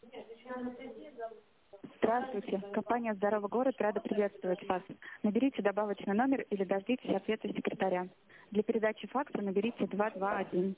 Здравствуйте. Компания «Здоровый город» рада приветствовать вас. Наберите добавочный номер или дождитесь ответа секретаря. Для передачи факса наберите 221.